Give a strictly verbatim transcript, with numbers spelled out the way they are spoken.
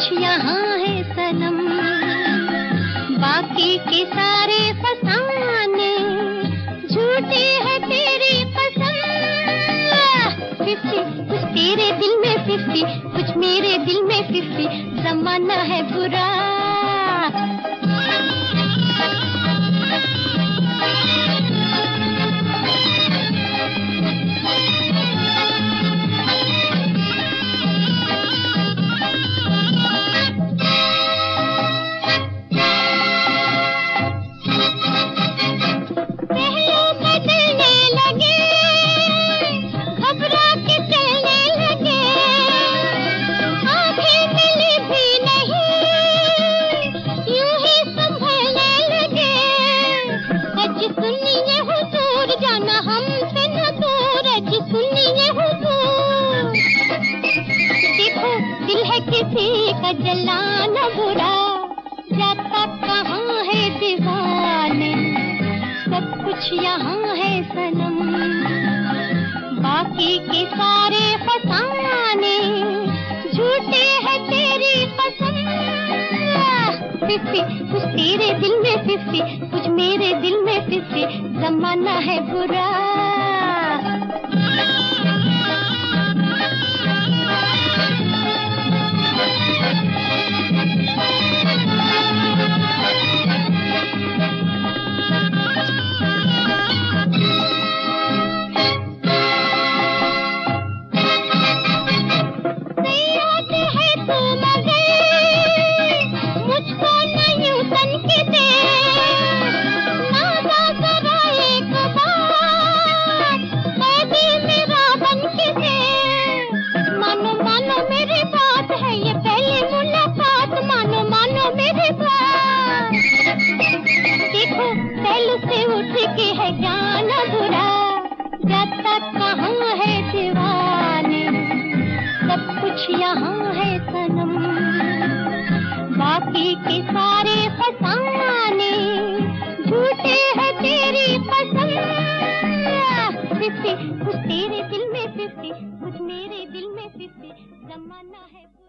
कुछ यहाँ है सनम, बाकी के सारे फसाने झूठे हैं तेरी कसम। फिफ्टी कुछ तेरे दिल में, फिफ्टी कुछ मेरे दिल में, फिफ्टी जमाना है बुरा। किसी का जलाना बुरा, जाता कहाँ है दीवाने, सब कुछ यहाँ है सनम, बाकी के सारे फसाने झूठे हैं तेरी कसम। फिफ्टी कुछ तेरे दिल में, फिफ्टी कुछ मेरे दिल में, फिफ्टी जमाना है बुरा। से उठ के है जाना बुरा, जाता कहाँ है दीवाने, सब कुछ यहाँ है सनम, बाकी के सारे फसाने झूठे हैं तेरी कसम। फिफ्टी कुछ तेरे दिल में, फिफ्टी कुछ मेरे दिल में, फिफ्टी जमाना है।